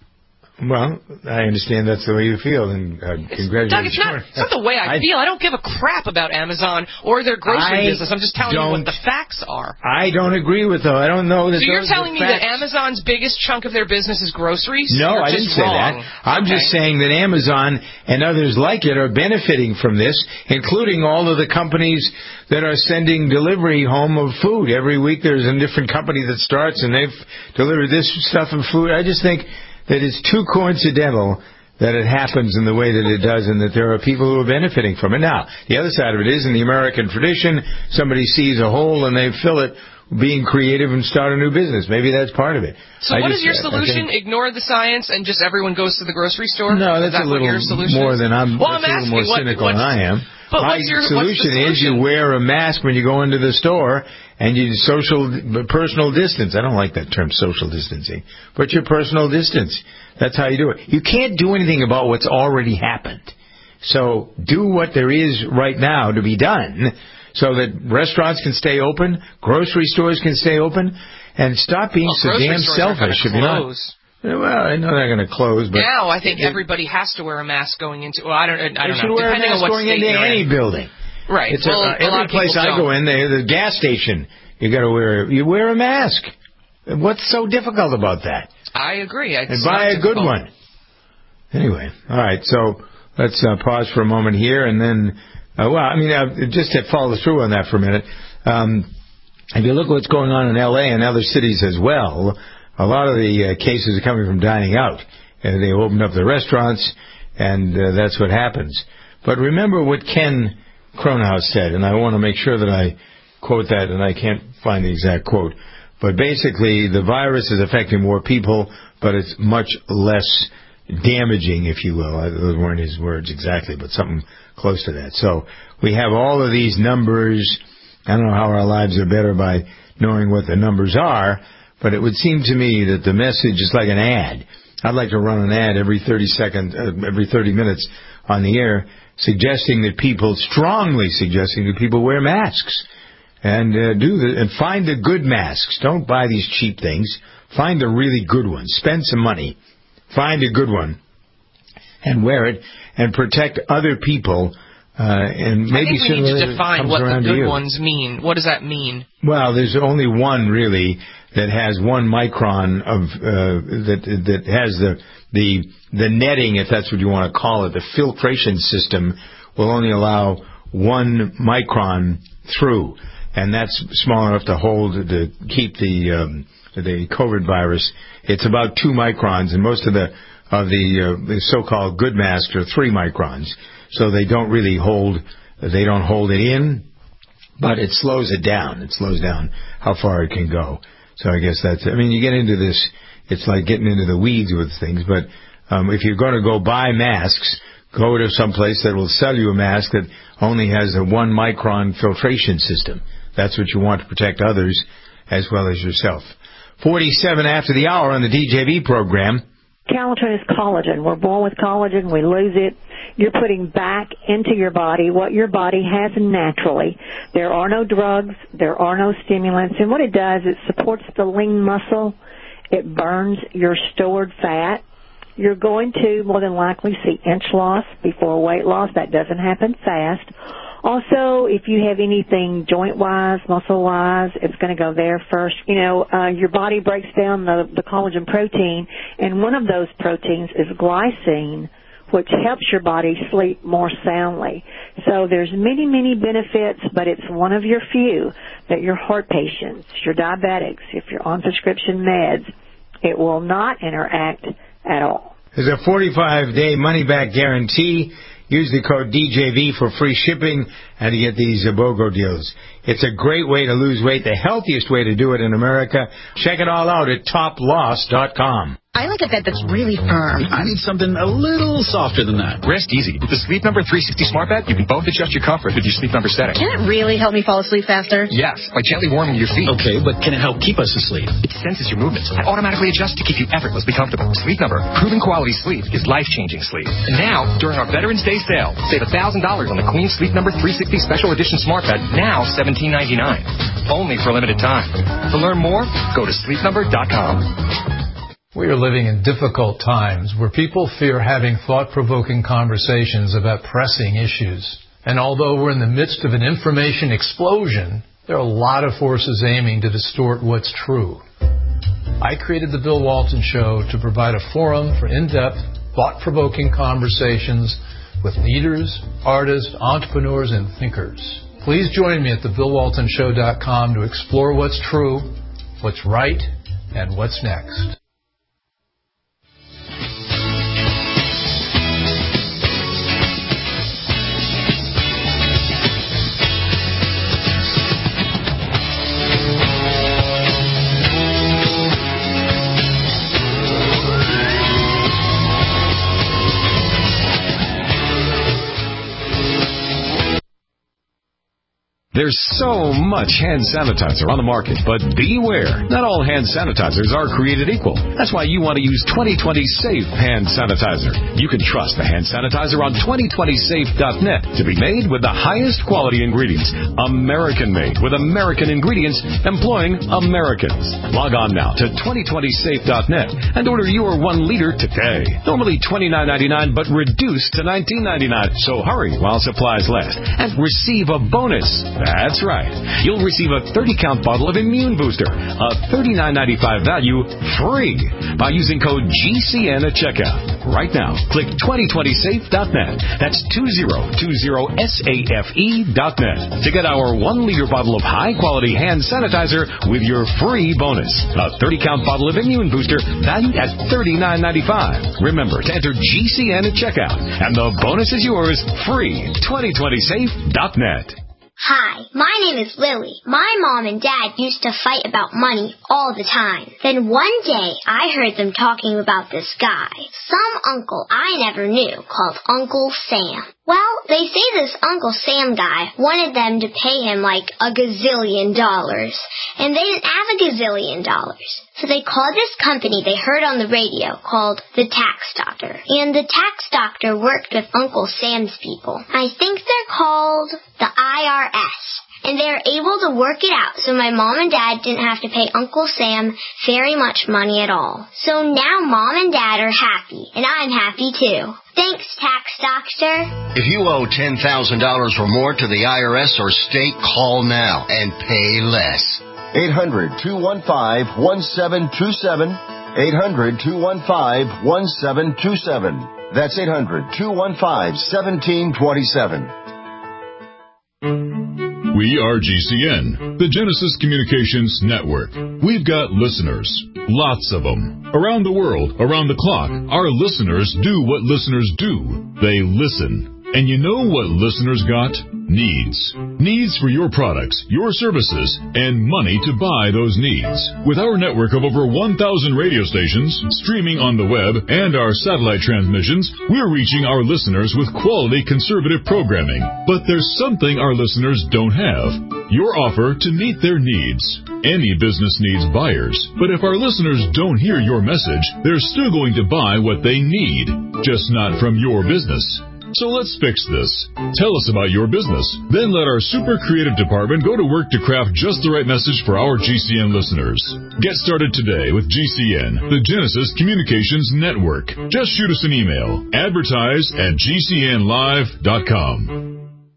Well, I understand that's the way you feel, and uh, it's, congratulations. Doug, it's not, it's not the way I, I feel. I don't give a crap about Amazon or their grocery I business. I'm just telling you what the facts are. I don't agree with them. I don't know that. So you're telling me facts. that Amazon's biggest chunk of their business is groceries? No, you're I just didn't say wrong. that. I'm okay. just saying that Amazon and others like it are benefiting from this, including all of the companies that are sending delivery home of food. Every week there's a different company that starts, and they've delivered this stuff of food. I just think that it's too coincidental that it happens in the way that it does and that there are people who are benefiting from it. Now, the other side of it is, in the American tradition, somebody sees a hole and they fill it, being creative and start a new business. Maybe that's part of it. So I what just, is your solution? think, Ignore the science and just everyone goes to the grocery store? No, that's is that a little your solution more is? than I'm well, that's I'm a little more what, cynical than I am. But My what's your, solution, what's is you wear a mask when you go into the store and you social personal distance. I don't like that term, social distancing, but your personal distance. That's how you do it. You can't do anything about what's already happened. So do what there is right now to be done so that restaurants can stay open, grocery stores can stay open, and stop being well, so damn selfish. If you're not. Well, I know they're going to close, but now I think it, everybody has to wear a mask going into. Well, I don't. I don't they should know. wear Depending a mask on what going into any in. building. Right. It's well, a, uh, every a place I don't. go in, they, the gas station, you got to wear. You wear a mask. What's so difficult about that? I agree. It's and buy a difficult. good one. Anyway, all right. So let's uh, pause for a moment here, and then, uh, well, I mean, uh, just to follow through on that for a minute. Um, if you look at what's going on in L A and other cities as well, a lot of the uh, cases are coming from dining out. Uh, they opened up the restaurants, and uh, that's what happens. But remember what Ken Kronhaus said, and I want to make sure that I quote that, and I can't find the exact quote. But basically, the virus is affecting more people, but it's much less damaging, if you will. Those weren't his words exactly, but something close to that. So we have all of these numbers. I don't know how our lives are better by knowing what the numbers are, but it would seem to me that the message is like an ad. I'd like to run an ad every thirty seconds, uh, every thirty minutes on the air, suggesting that people, strongly suggesting that people wear masks and uh, do the, and find the good masks. Don't buy these cheap things. Find the really good ones. Spend some money. Find a good one and wear it and protect other people. Uh, and maybe I think we need to define what the good ones mean. What does that mean? Well, there's only one really that has one micron of uh, that that has the the the netting, if that's what you want to call it. The filtration system will only allow one micron through, and that's small enough to hold to keep the um, the COVID virus. It's about two microns, and most of the of the, uh, the so-called good masks are three microns. So they don't really hold, they don't hold it in, but it slows it down. It slows down how far it can go. So I guess that's, I mean, you get into this, it's like getting into the weeds with things, but um, if you're going to go buy masks, go to some place that will sell you a mask that only has a one micron filtration system. That's what you want to protect others as well as yourself. forty-seven after the hour on the D J V program. Calitrin is collagen. We're born with collagen. We lose it. You're putting back into your body what your body has naturally. There are no drugs. There are no stimulants. And what it does, it supports the lean muscle. It burns your stored fat. You're going to more than likely see inch loss before weight loss. That doesn't happen fast. Also, if you have anything joint-wise, muscle-wise, it's going to go there first. You know, uh, your body breaks down the, the collagen protein, and one of those proteins is glycine, which helps your body sleep more soundly. So there's many, many benefits, but it's one of your few that your heart patients, your diabetics, if you're on prescription meds, it will not interact at all. There's a forty-five day money-back guarantee. Use the code D J V for free shipping and to get these BOGO deals. It's a great way to lose weight, the healthiest way to do it in America. Check it all out at top loss dot com. I like a bed that's really firm. I need something a little softer than that. Rest easy. With the Sleep Number three sixty Smart Bed, you can both adjust your comfort with your Sleep Number setting. Can it really help me fall asleep faster? Yes, by gently warming your feet. Okay, but can it help keep us asleep? It senses your movements and automatically adjusts to keep you effortlessly comfortable. Sleep Number, proven quality sleep is life-changing sleep. And now, during our Veterans Day sale, save one thousand dollars on the Queen Sleep Number three sixty Special Edition Smart Bed, now seventeen ninety-nine. Only for a limited time. To learn more, go to sleep number dot com. We are living in difficult times where people fear having thought-provoking conversations about pressing issues. And although we're in the midst of an information explosion, there are a lot of forces aiming to distort what's true. I created The Bill Walton Show to provide a forum for in-depth, thought-provoking conversations with leaders, artists, entrepreneurs, and thinkers. Please join me at the bill walton show dot com to explore what's true, what's right, and what's next. There's so much hand sanitizer on the market, but beware, not all hand sanitizers are created equal. That's why you want to use twenty twenty Safe Hand Sanitizer. You can trust the hand sanitizer on twenty twenty safe dot net to be made with the highest quality ingredients, American-made with American ingredients, employing Americans. Log on now to twenty twenty safe dot net and order your one liter today. Normally twenty-nine ninety-nine, but reduced to nineteen ninety-nine. So hurry while supplies last and receive a bonus. That's right. You'll receive a thirty-count bottle of Immune Booster, a thirty-nine ninety-five value, free by using code G C N at checkout. Right now, click twenty twenty safe dot net. That's two zero two zero safe dot net to get our one-liter bottle of high-quality hand sanitizer with your free bonus. A thirty-count bottle of Immune Booster valued at thirty-nine ninety-five. Remember to enter G C N at checkout, and the bonus is yours free. twenty twenty safe dot net. Hi, my name is Lily. My mom and dad used to fight about money all the time. Then one day, I heard them talking about this guy, some uncle I never knew, called Uncle Sam. Well, they say this Uncle Sam guy wanted them to pay him like a gazillion dollars, and they didn't have a gazillion dollars. So they called this company they heard on the radio called the Tax Doctor. And the Tax Doctor worked with Uncle Sam's people. I think they're called the I R S. And they were able to work it out so my mom and dad didn't have to pay Uncle Sam very much money at all. So now mom and dad are happy, and I'm happy too. Thanks, Tax Doctor. If you owe ten thousand dollars or more to the I R S or state, call now and pay less. eight hundred two one five one seven two seven. eight hundred two one five one seven two seven. That's eight hundred two one five one seven two seven. We are G C N, the Genesis Communications Network. We've got listeners, lots of them. Around the world, around the clock, our listeners do what listeners do. They listen. And you know what listeners got? Needs. Needs for your products, your services, and money to buy those needs. With our network of over one thousand radio stations, streaming on the web, and our satellite transmissions, we're reaching our listeners with quality conservative programming. But there's something our listeners don't have. Your offer to meet their needs. Any business needs buyers, but if our listeners don't hear your message, they're still going to buy what they need, just not from your business. So let's fix this. Tell us about your business. Then let our super creative department go to work to craft just the right message for our G C N listeners. Get started today with G C N, the Genesis Communications Network. Just shoot us an email. Advertise at G C N live dot com.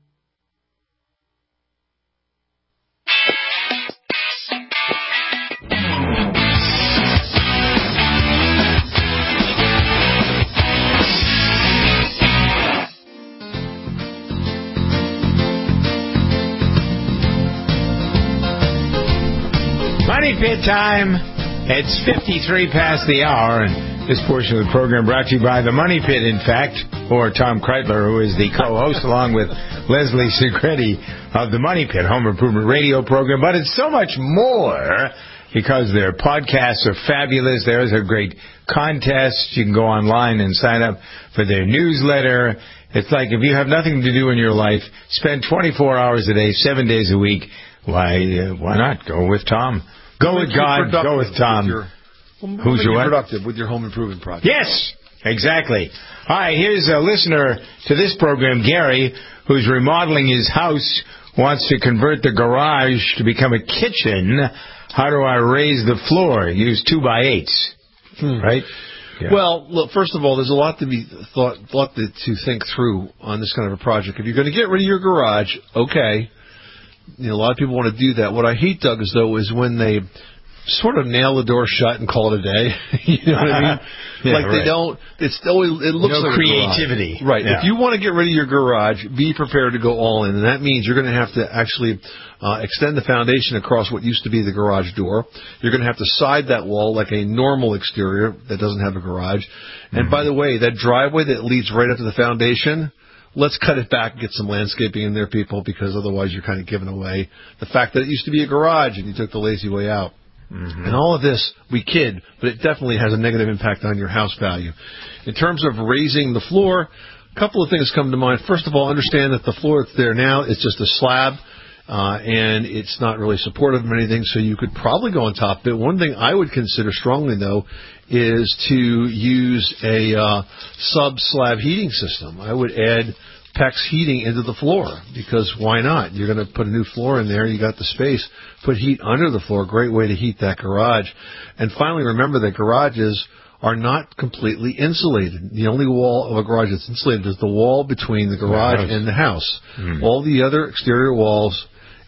Money Pit time. It's fifty-three past the hour, and this portion of the program brought to you by the Money Pit, in fact, or Tom Kreitler, who is the co-host, along with Leslie Segretti of the Money Pit Home Improvement Radio program. But it's so much more because their podcasts are fabulous. There's a great contest. You can go online and sign up for their newsletter. It's like if you have nothing to do in your life, spend twenty-four hours a day, seven days a week. Why, uh, why not go with Tom? Go with God, go with Tom. With your, Who's your what? productive with your home improvement project. Yes, exactly. All right, here's a listener to this program, Gary, who's remodeling his house, wants to convert the garage to become a kitchen. How do I raise the floor? Use two by eights, hmm. right? Yeah. Well, look, first of all, there's a lot to be thought, thought to, to think through on this kind of a project. If you're going to get rid of your garage, okay. You know, a lot of people want to do that. What I hate, Doug, is though, is when they sort of nail the door shut and call it a day. You know what I mean? yeah, like right. they don't. It's always. It looks no like creativity, a garage. Right? Yeah. If you want to get rid of your garage, be prepared to go all in, and that means you're going to have to actually uh, extend the foundation across what used to be the garage door. You're going to have to side that wall like a normal exterior that doesn't have a garage. And mm-hmm. by the way, that driveway that leads right up to the foundation. Let's cut it back and get some landscaping in there, people, because otherwise you're kind of giving away the fact that it used to be a garage and you took the lazy way out. Mm-hmm. And all of this, we kid, but it definitely has a negative impact on your house value. In terms of raising the floor, a couple of things come to mind. First of all, understand that the floor that's there now is just a slab, uh, and it's not really supportive of anything, so you could probably go on top of it. One thing I would consider strongly, though, is to use a uh, sub-slab heating system. I would add PEX heating into the floor, because why not? You're going to put a new floor in there. You got the space. Put heat under the floor. Great way to heat that garage. And finally, remember that garages are not completely insulated. The only wall of a garage that's insulated is the wall between the garage the and the house. Mm. All the other exterior walls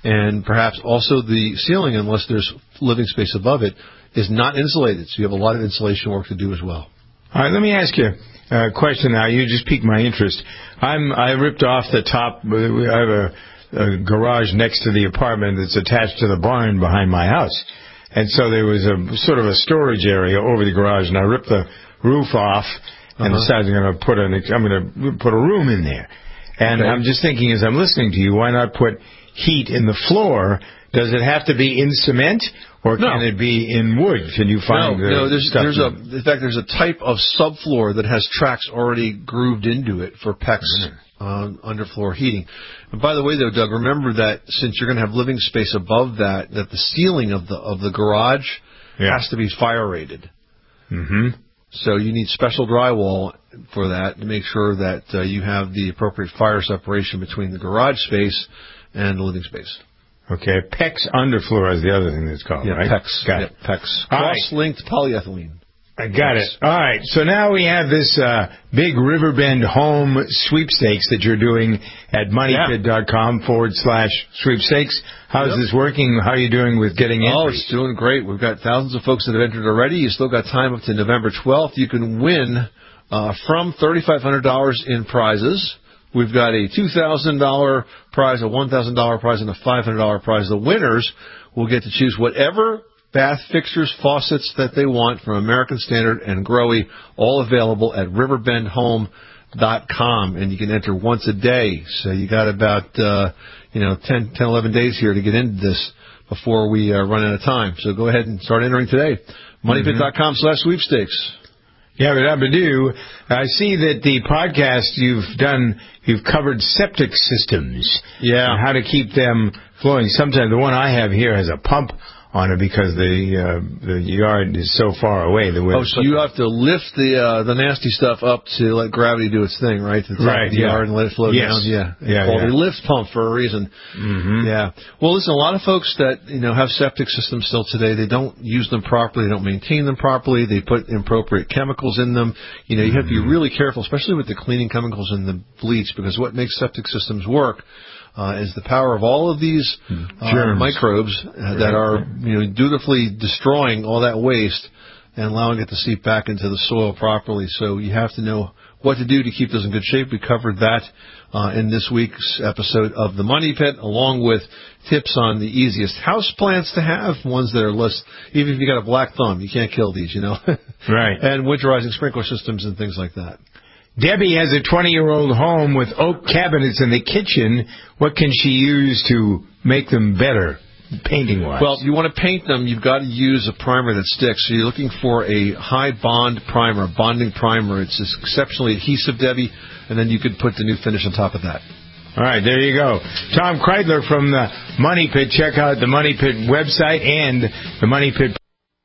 And perhaps also the ceiling, unless there's living space above it, is not insulated. So you have a lot of insulation work to do as well. All right, let me ask you a question now. You just piqued my interest. I'm, I ripped off the top. I have a, a garage next to the apartment that's attached to the barn behind my house. And so there was a sort of a storage area over the garage, and I ripped the roof off and uh-huh. decided I'm going to put an, I'm going to put a room in there. And okay. I'm just thinking, as I'm listening to you, why not put heat in the floor? Does it have to be in cement, or no. can it be in wood? Can you find no, the no? There's, stuff there's a, in fact, there's a type of subfloor that has tracks already grooved into it for P E X um, underfloor heating. And by the way, though, Doug, remember that since you're going to have living space above that, that the ceiling of the of the garage yeah. has to be fire rated. Mm-hmm. So you need special drywall for that to make sure that uh, you have the appropriate fire separation between the garage space and the living space. Okay, P E X underfloor is the other thing that's called, yeah, right? P E X. Got yeah, it. P E X. All Cross-linked right. polyethylene. I got it. All right, so now we have this uh, big Riverbend home sweepstakes that you're doing at moneypit.com forward slash sweepstakes. How's yep. this working? How are you doing with getting entries? Oh, it's doing great. We've got thousands of folks that have entered already. You still got time up to November twelfth. You can win uh, from thirty-five hundred dollars in prizes. We've got a two thousand dollars prize, a one thousand dollars prize, and a five hundred dollars prize. The winners will get to choose whatever bath fixtures, faucets that they want from American Standard and Grohe, all available at riverbend home dot com. And you can enter once a day. So you got about, uh, you know, ten, ten, eleven days here to get into this before we uh, run out of time. So go ahead and start entering today. moneypit dot com slash sweepstakes. Yeah, but I do. I see that the podcast you've done, you've covered septic systems. Yeah. And how to keep them flowing. Sometimes the one I have here has a pump on it because the uh, the yard is so far away. The oh, so you have to lift the uh, the nasty stuff up to let gravity do its thing, right? To the top right, of the yeah. yard and let it flow yes. down. Yeah, yeah. Well, yeah. they lift pump for a reason. Mm-hmm. Yeah. Well, listen, a lot of folks that you know have septic systems still today, they don't use them properly, they don't maintain them properly, they put inappropriate chemicals in them. You know, you have to be really careful, especially with the cleaning chemicals and the bleach, because what makes septic systems work Uh, is the power of all of these uh, microbes uh, that are you know dutifully destroying all that waste and allowing it to seep back into the soil properly. So you have to know what to do to keep those in good shape. We covered that uh, in this week's episode of The Money Pit, along with tips on the easiest house plants to have, ones that are less, even if you got a black thumb, you can't kill these, you know. Right. And winterizing sprinkler systems and things like that. Debbie has a twenty-year-old home with oak cabinets in the kitchen. What can she use to make them better, painting-wise? Well, if you want to paint them, you've got to use a primer that sticks. So you're looking for a high bond primer, bonding primer. It's exceptionally adhesive, Debbie, and then you could put the new finish on top of that. All right, there you go. Tom Kreidler from the Money Pit. Check out the Money Pit website and the Money Pit.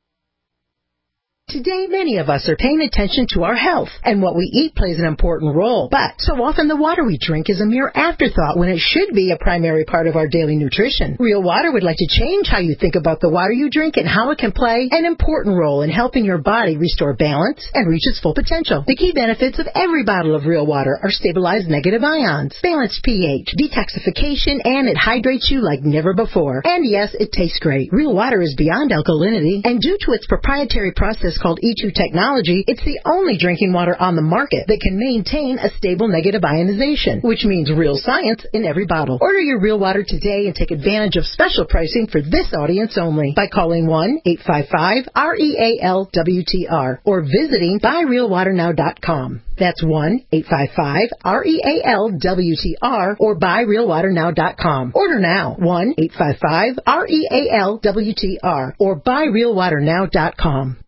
Today, many of us are paying attention to our health, and what we eat plays an important role. But so often the water we drink is a mere afterthought when it should be a primary part of our daily nutrition. Real Water would like to change how you think about the water you drink and how it can play an important role in helping your body restore balance and reach its full potential. The key benefits of every bottle of Real Water are stabilized negative ions, balanced pH, detoxification, and it hydrates you like never before. And yes, it tastes great. Real Water is beyond alkalinity, and due to its proprietary process called E two technology, it's the only drinking water on the market that can maintain a stable negative ionization, which means real science in every bottle. Order your Real Water today and take advantage of special pricing for this audience only by calling one eight five five R E A L W T R or visiting buy real water now dot com. That's one eight five five R E A L W T R or buy real water now dot com. Order now, one eight five five R E A L W T R or buy real water now dot com.